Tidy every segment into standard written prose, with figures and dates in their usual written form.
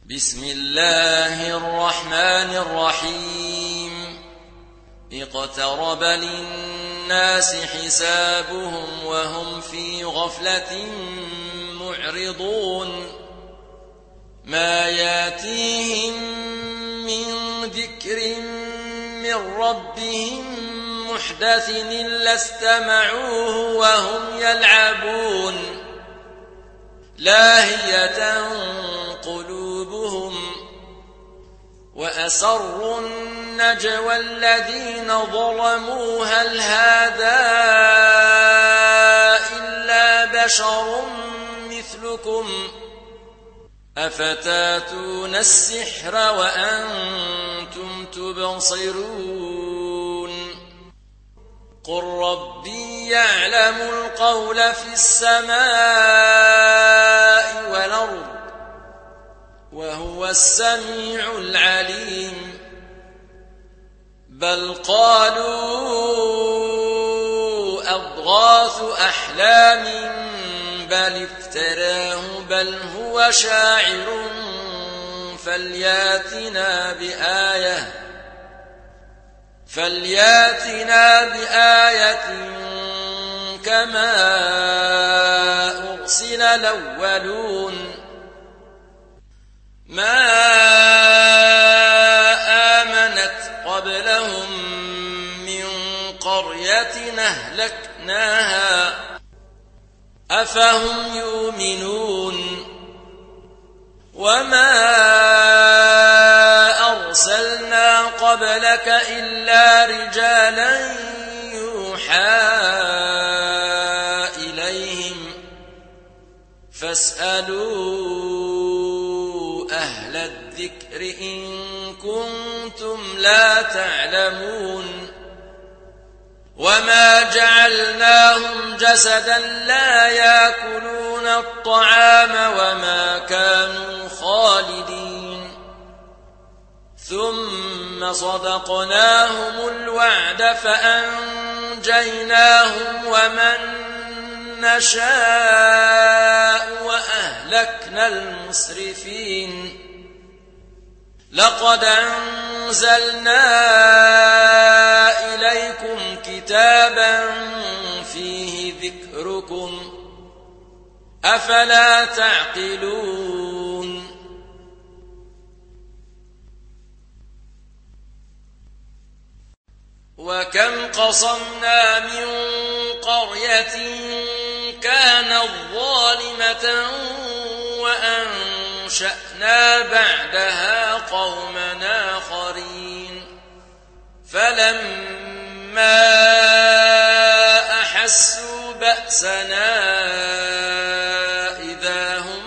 بسم الله الرحمن الرحيم اقترب للناس حسابهم وهم في غفلة معرضون ما ياتيهم من ذكر من ربهم محدث إلا استمعوه وهم يلعبون لاهية قلوبهم وأسروا النجوى الذين ظلموا هل هذا إلا بشر مثلكم أفتاتون السحر وأنتم تبصرون قل ربي يعلم القول في السماء والأرض وهو السميع العليم بل قالوا أضغاث أحلام بل افتراه بل هو شاعر فلياتنا بآية كما أرسل الأولون ما آمنت قبلهم من قرية أهلكناها أفهم يؤمنون وما أرسلنا قبلك إلا رجالا يوحى إليهم فاسألوا أهل الذكر إن كنتم لا تعلمون وما جعلناهم جسدا لا يأكلون الطعام وما كانوا خالدين ثم صدقناهم الوعد فأنجيناهم ومن نشاء وأهلكنا المسرفين لقد أنزلنا إليكم كتابا فيه ذكركم أفلا تعقلون وكم قصمنا من قرية كانت ظالمة وأنشأنا بعدها قوما آخرين فلما أحسوا بأسنا إذا هم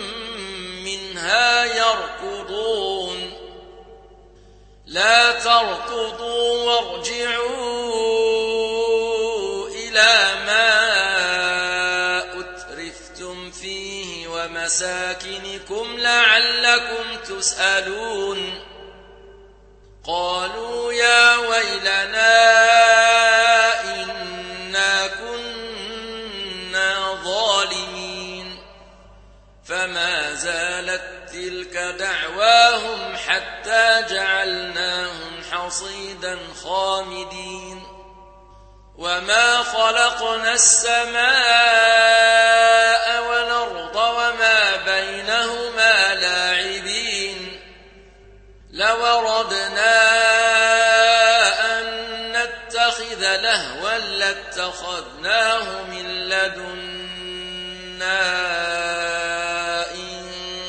منها يركضون لا تركضوا وارجعوا إلى ما أترفتم فيه ومساكنكم لعلكم تسألون قالوا يا ويلنا إنا كنا ظالمين فما زالت تلك دعواهم حتى جعلناهم حصيدا خامدين وما خلقنا السماء والأرض وما بينهما لاعبين لو أردنا أن نتخذ لهوا لاتخذناه من لدنا إن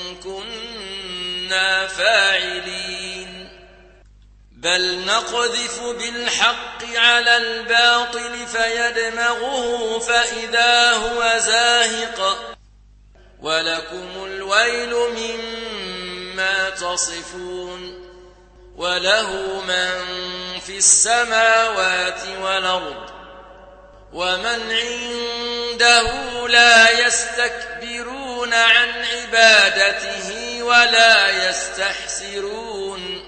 كنا فاعلين بل نقذف بالحق على الباطل فيدمغه فإذا هو زاهق ولكم الويل مما تصفون وله من في السماوات والأرض ومن عنده لا يستكبرون عن عبادته ولا يستحسرون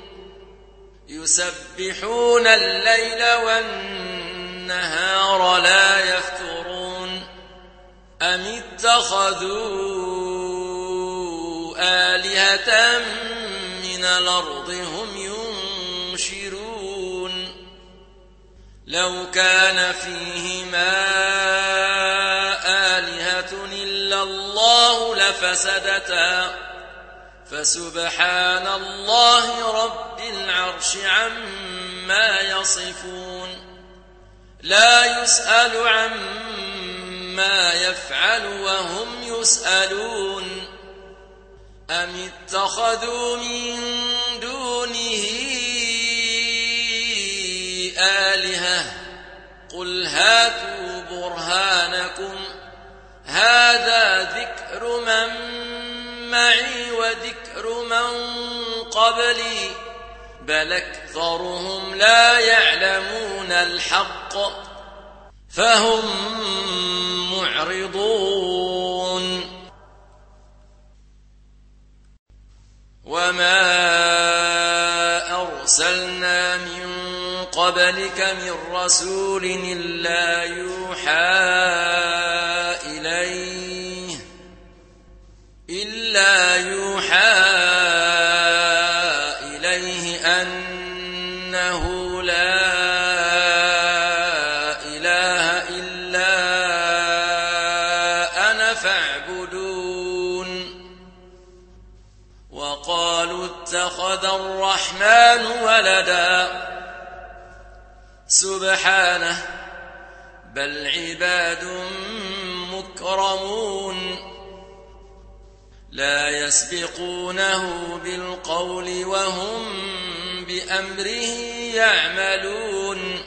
يسبحون الليل والنهار لا يفترون أم اتخذوا آلهة من الأرض هم ينشرون لو كان فيهما آلهة إلا الله لفسدتا فسبحان الله رب العرش عما يصفون لا يسأل عما يفعل وهم يسألون أم اتخذوا من دونه آلهة قل هاتوا برهانكم هذا ذكر من معي وذكر من قبلي بل أكثرهم لا يعلمون الحق فهم معرضون وما أرسلنا من قبلك من رسول إلا يوحى إليه أنه لا إله إلا أنا فاعبدون وقالوا اتخذ الرحمن ولدا سبحانه بل عباد مكرمون لا يسبقونه بالقول وهم بأمره يعملون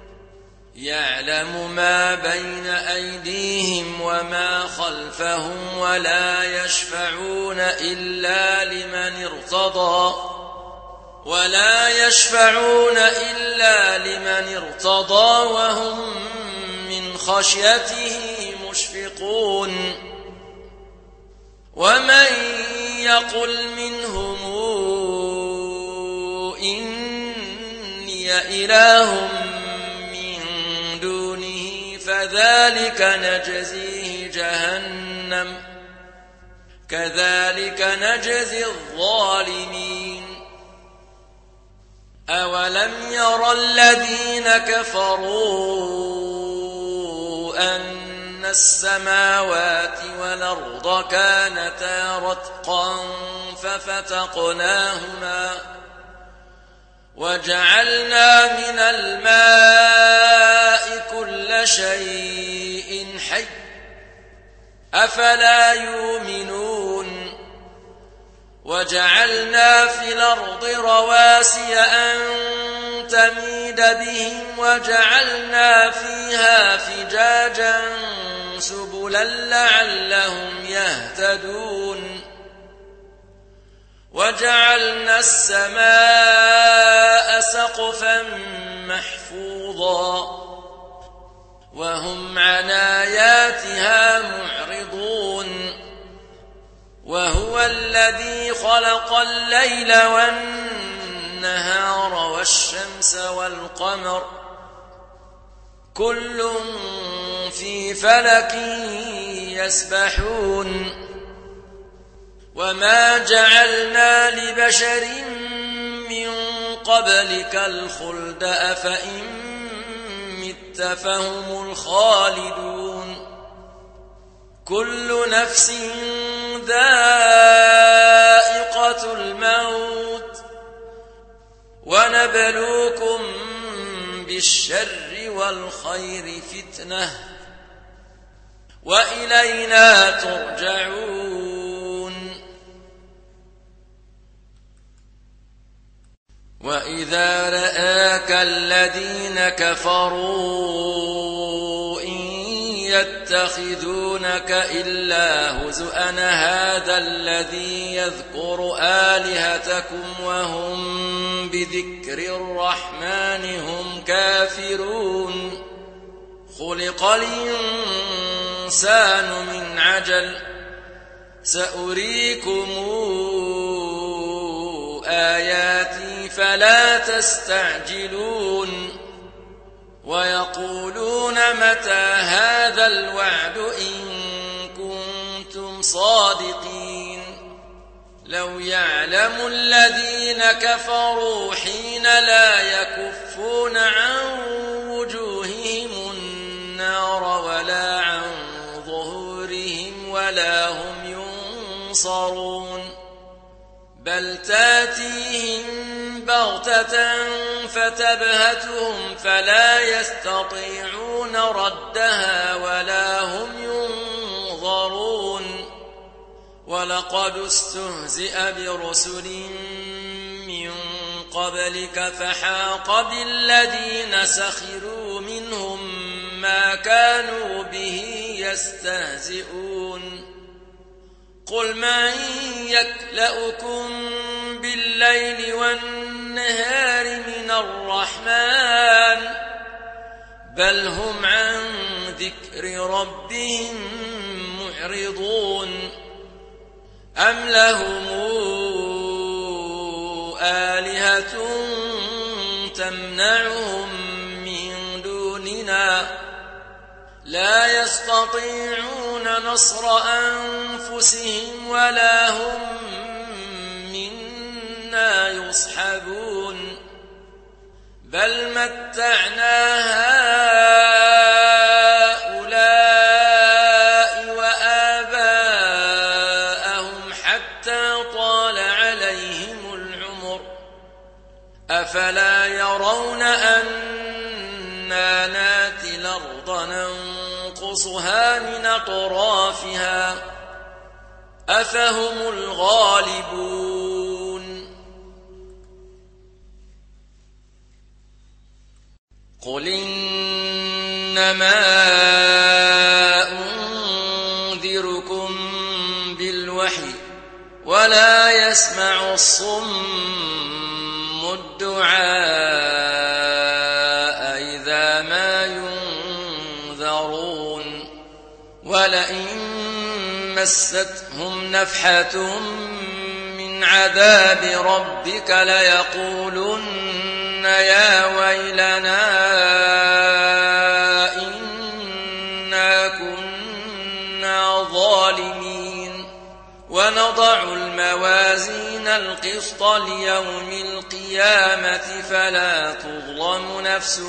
يعلم ما بين أيديهم وما خلفهم ولا يشفعون إلا لمن ارتضى وهم من خشيته مشفقون ومن يقل منهم إني إله من دونه فذلك نجزيه جهنم كذلك نجزي الظالمين أولم ير الذين كفروا أن السماوات والأرض كانتا رتقا ففتقناهما وجعلنا من الماء كل شيء حي أفلا يؤمنون وجعلنا في الأرض رواسي أن تميد بهم وجعلنا فيها فجاجا سبلا لعلهم يهتدون وجعلنا السماء سقفا محفوظا وهم عن آياتها معرضون وهو الذي خلق الليل والنهار والشمس والقمر كل في فلك يسبحون وما جعلنا لبشر من قبلك الخلد أفإن مت فهم الخالدون كل نفس ذائقة الموت ونبلوكم بالشر والخير فتنة وإلينا ترجعون وإذا رآك الذين كفروا يتخذونك إلا هزؤا هذا الذي يذكر آلهتكم وهم بذكر الرحمن هم كافرون خلق الإنسان من عجل سأريكم آياتي فلا تستعجلون ويقولون متى هذا الوعد إن كنتم صادقين لو يعلم الذين كفروا حين لا يكفون عن وجوههم النار ولا عن ظهورهم ولا هم ينصرون بل تاتيهم بغتة فتبهتهم فلا يستطيعون ردها ولا هم ينظرون ولقد استهزئ برسل من قبلك فحاق بالذين سخروا منهم ما كانوا به يستهزئون قل من يكلؤكم بالليل والنهار من الرحمن بل هم عن ذكر ربهم معرضون أم لهم آلهة تمنعهم من دوننا لا يستطيعون نصر أنفسهم ولا هم منا يصحبون بل متعنا هؤلاء وآباءهم حتى طال عليهم العمر أفلا يرون أنا ناتي الأرض ننقصها من أطرافها أفهم الغالبون قل إنما أنذركم بالوحي ولا يسمع الصم الدعاء إذا ما ينذرون ولئن مستهم نفحة من عذاب ربك ليقولن يا ويلنا إنا كنا ظالمين ونضع الموازين القسط ليوم القيامة فلا تظلم نفس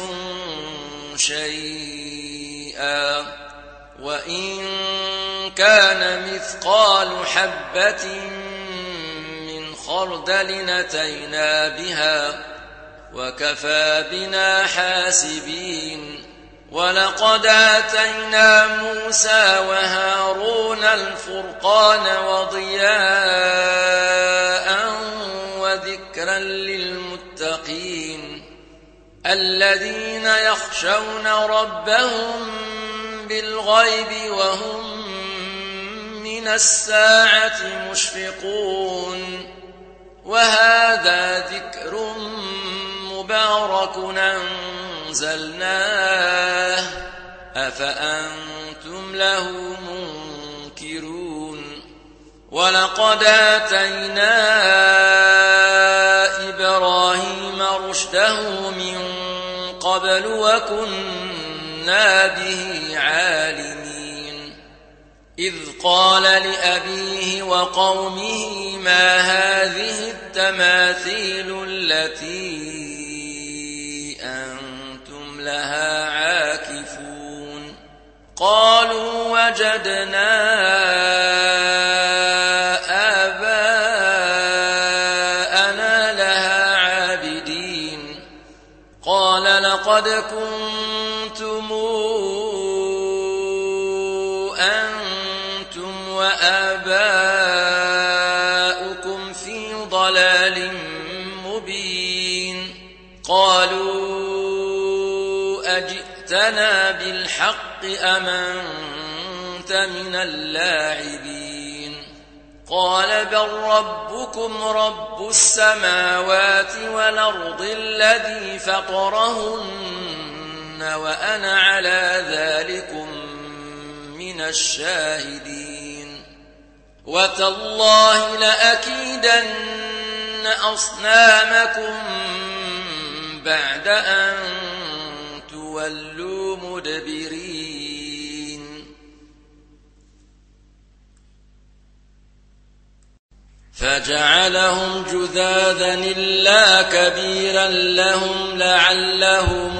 شيئا وإن كان مثقال حبة من خردل أتينا بها وكفى بنا حاسبين ولقد آتينا موسى وهارون الفرقان وضياء وذكرا للمتقين الذين يخشون ربهم بالغيب وهم من الساعة مشفقون وهذا ذكر مبارك أنزلناه أفأنتم له منكرون ولقد آتينا إبراهيم رشده من قبل وكنا به عالمين إذ قال لأبيه وقومه ما هذه التماثيل التي أنتم لها عاكفون قالوا وجدنا آباءنا لها عابدين قال لقد كنتم أنتم وآباؤكم في ضلال مبين قالوا أجئتنا بالحق أم أنت من اللاعبين قال بل ربكم رب السماوات والأرض الذي فطرهن وأنا على ذلكم من الشاهدين وتالله لأكيدن أصنامكم بعد أن تولوا مدبرين فجعلهم جذاذا إلا كبيرا لهم لعلهم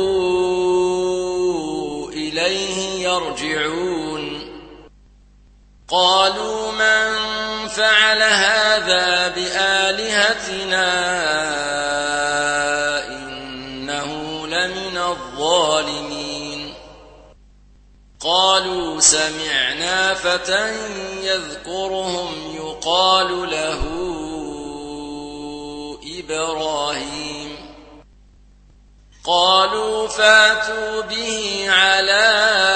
إليه يرجعون قالوا من فعل هذا بآلهتنا إنه لمن الظالمين قالوا سمعنا فتى يذكرهم يقال له إبراهيم قالوا فاتوا به على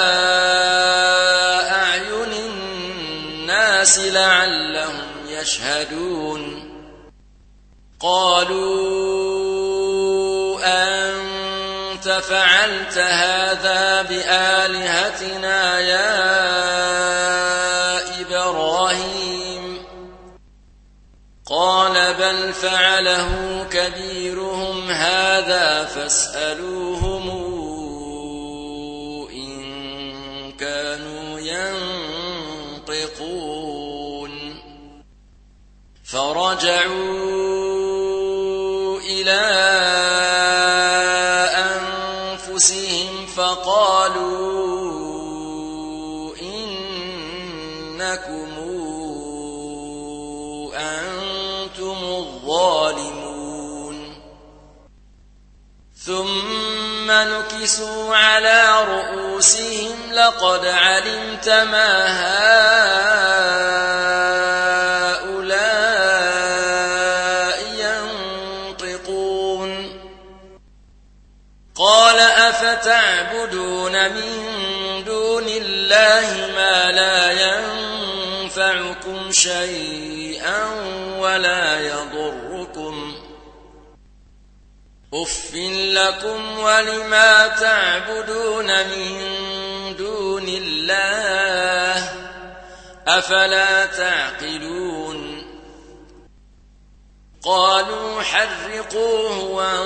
أعين الناس لعلهم يشهدون قالوا أنت فعلت هذا بآلهتنا يا إبراهيم قال بل فعله كبيرهم هذا فاسألوهم إن كانوا ينطقون فرجعوا إلى أنفسهم فقالوا إنكم أنتم الظالمون ثم نكسوا على رؤوسهم لقد علمت ما هؤلاء ينطقون قال أفتعبدون من دون الله ما لا ينفعكم شيئا ولا يضركم أف لكم ولما تعبدون من دون الله أفلا تعقلون قالوا حرقوه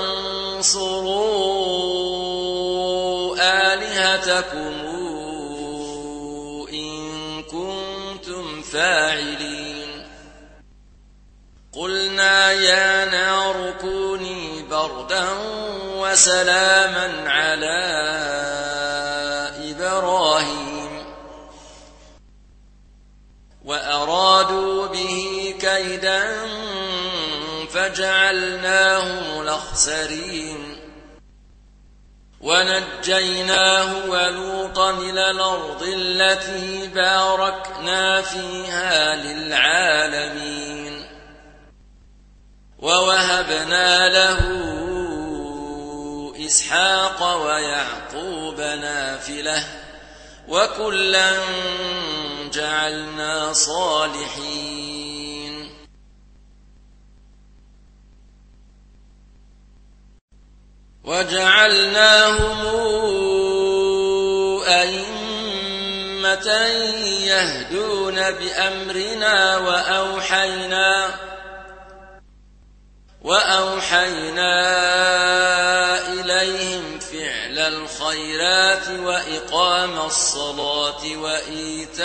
وانصروا آلهتكم إن كنتم فاعلين قلنا يا نار كوني بردا وسلاما على إبراهيم وأرادوا به كيدا فجعلناهم الأخسرين ونجيناه ولوطا إلى الأرض التي باركنا فيها للعالمين ووهبنا له إسحاق ويعقوب نافلة وكلا جعلنا صالحين وجعلناهم أئمة يهدون بأمرنا وأوحينا إليهم فعل الخيرات وإقام الصلاة وإيتاء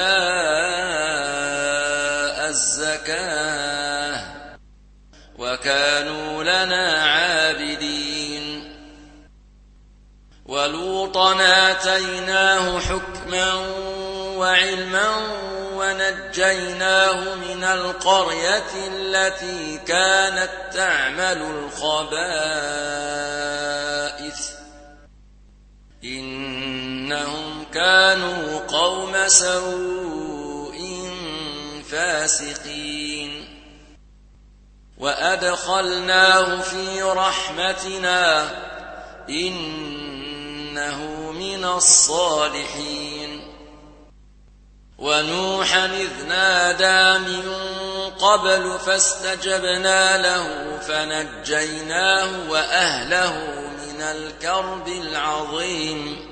الزكاة وكانوا لنا عابدين ولوطا آتيناه حكما وعلما ونجيناه من القرية التي كانت تعمل الخبائث إنهم كانوا قوم سوء فاسقين وأدخلناه في رحمتنا إنه من الصالحين ونوحا إذ نادى من قبل فاستجبنا له فنجيناه وأهله من الكرب العظيم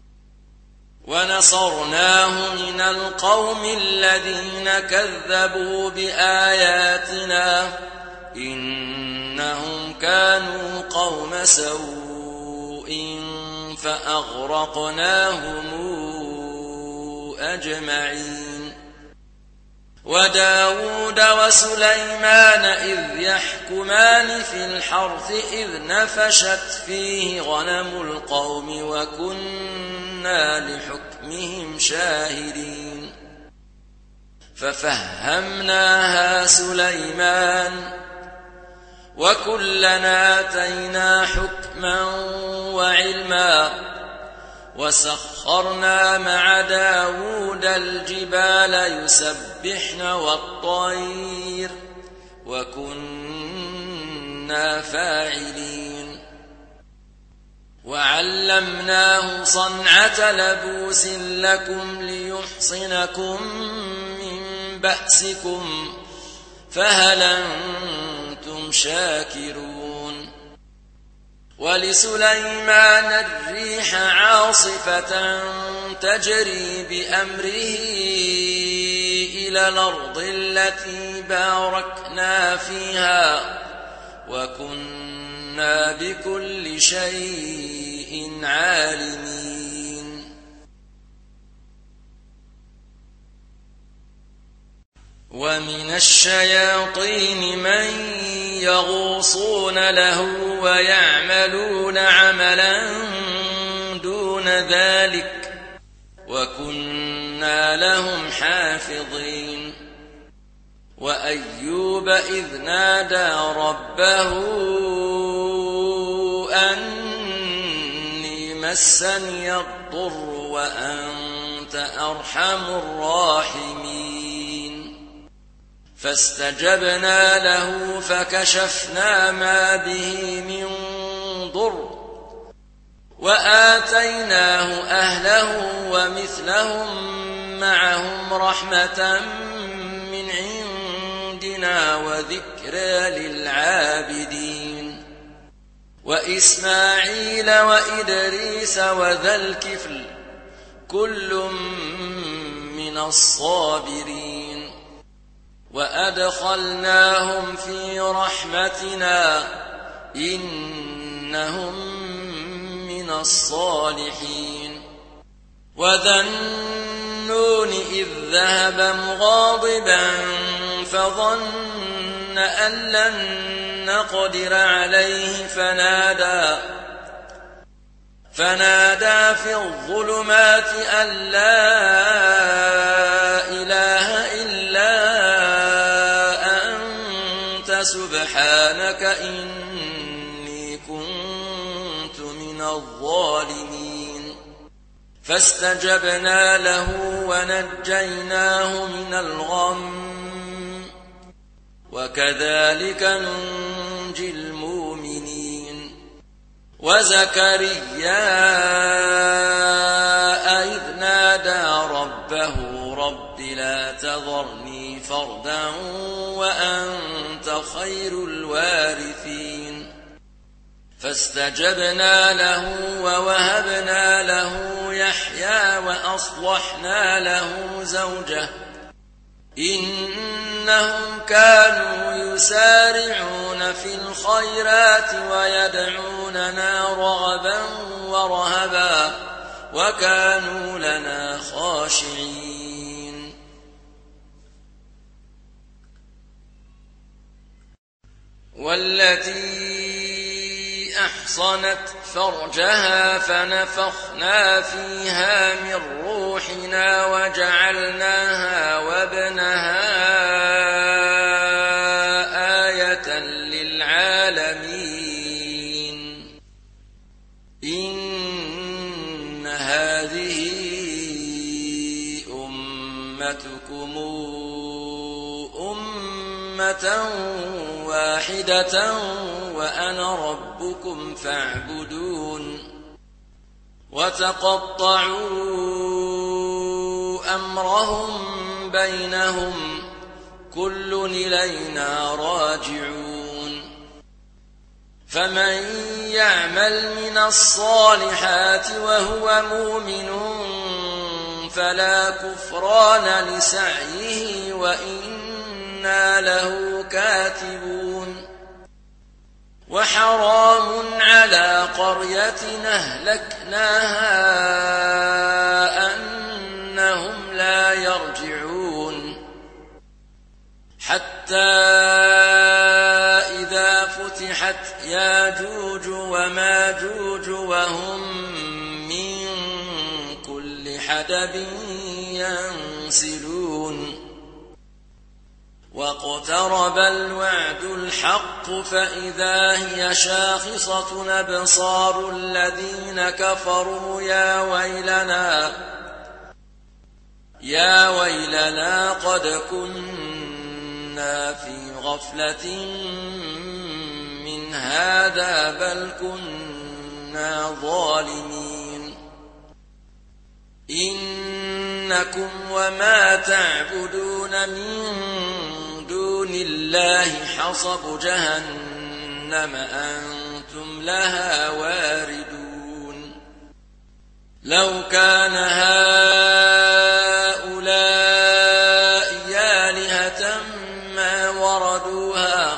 ونصرناه من القوم الذين كذبوا بآياتنا إنهم كانوا قوم سوء فأغرقناهم أجمعين وداود وسليمان إذ يحكمان في الحرث إذ نفشت فيه غنم القوم وكنا لحكمهم شاهدين ففهمناها سليمان وكلنا آتينا حكما وعلما وسخرنا مع داود الجبال يسبحن والطير وكنا فاعلين وعلمناه صنعة لبوس لكم ليحصنكم من بأسكم فهل أنتم شاكرون ولسليمان الريح عاصفة تجري بأمره إلى الأرض التي باركنا فيها وكنا بكل شيء عالمين ومن الشياطين من يغوصون له ويعملون عملا دون ذلك وكنا لهم حافظين وأيوب إذ نادى ربه أني مسني الضر وأنت أرحم الراحمين فاستجبنا له فكشفنا ما به من ضر وآتيناه أهله ومثلهم معهم رحمة من عندنا وذكرى للعابدين وإسماعيل وإدريس وذا الكفل كل من الصابرين وأدخلناهم في رحمتنا إنهم من الصالحين وذا النون إذ ذهب مغاضبا فظن أن لن نقدر عليه فنادى في الظلمات أن لا إله إلا سبحانك إني كنت من الظالمين فاستجبنا له ونجيناه من الغم وكذلك ننجي المؤمنين وزكريا إذ نادى ربه رب لا تذرني فردا وأنت خير الوارثين فاستجبنا له ووهبنا له يحيى وأصلحنا له زوجه إنهم كانوا يسارعون في الخيرات ويدعوننا رغبا ورهبا وكانوا لنا خاشعين والتي أحصنت فرجها فنفخنا فيها من روحنا وجعلناها وابنها آية للعالمين إن هذه أمتكم أمة واحدة وأنا ربكم فاعبدون وتقطعوا أمرهم بينهم كل إلينا راجعون فمن يعمل من الصالحات وهو مؤمن فلا كفران لسعيه وإنا له كاتبون وحرام على قرية أهلكناها أنهم لا يرجعون حتى إذا فتحت ياجوج وماجوج وهم من كل حدب ينسلون واقترب الوعد الحق فإذا هي شاخصة أبصار الذين كفروا يا ويلنا قد كنا في غفلة من هذا بل كنا ظالمين إنكم وما تعبدون من دون الله حصب جهنم أنتم لها واردون لو كان هؤلاء آلهة ما وردوها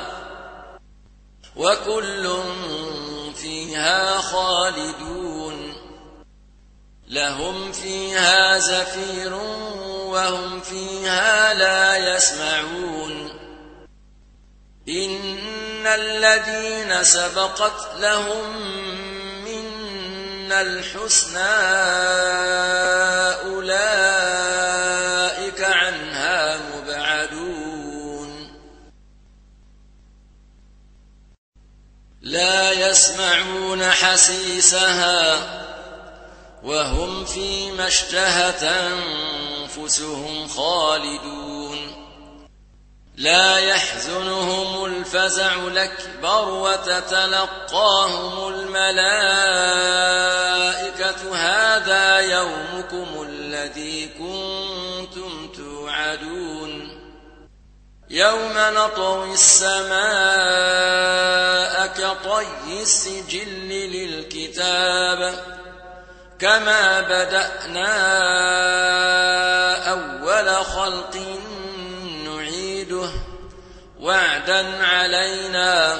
وكل فيها خالدون لهم فيها زفير وهم فيها لا يسمعون إن الذين سبقت لهم منا الحسنى أولئك عنها مبعدون لا يسمعون حسيسها وهم فيما اشتهت أنفسهم خالدون لا يحزنهم الفزع الأكبر وتتلقاهم الملائكة هذا يومكم الذي كنتم توعدون يوم نطوي السماء كطي السجل للكتاب كما بدأنا أول خلق نعيده وعدا علينا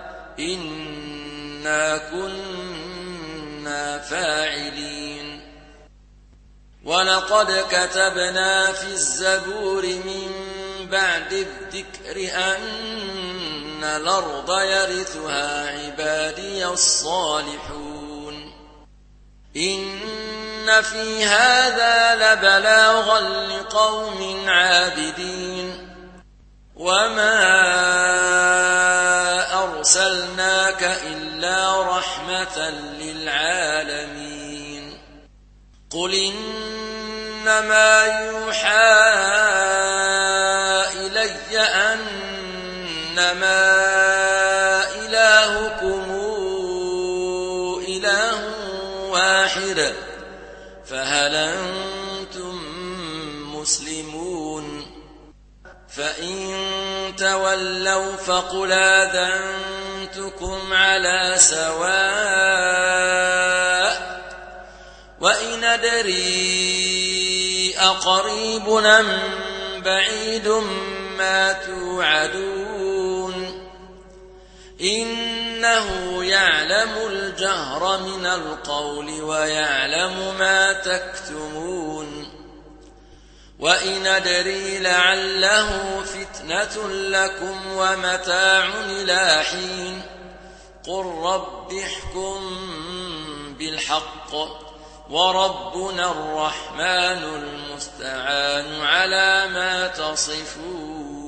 إنا كنا فاعلين ولقد كتبنا في الزبور من بعد الذكر أن الأرض يرثها عبادي الصالحون إن في هذا لبلاغا لقوم عابدين وما أرسلناك إلا رحمة للعالمين قل إنما يوحى إلي أنما إلهكم إله واحد فهل أنتم مسلمون فإن تولوا فقل آذنتكم على سواء وإن أدري أقريب أم بعيد ما توعدون إنه يعلم الجهر من القول ويعلم ما تكتمون وإن أدري لعله فتنة لكم ومتاع إلى حين قل رب احكم بالحق وربنا الرحمن المستعان على ما تصفون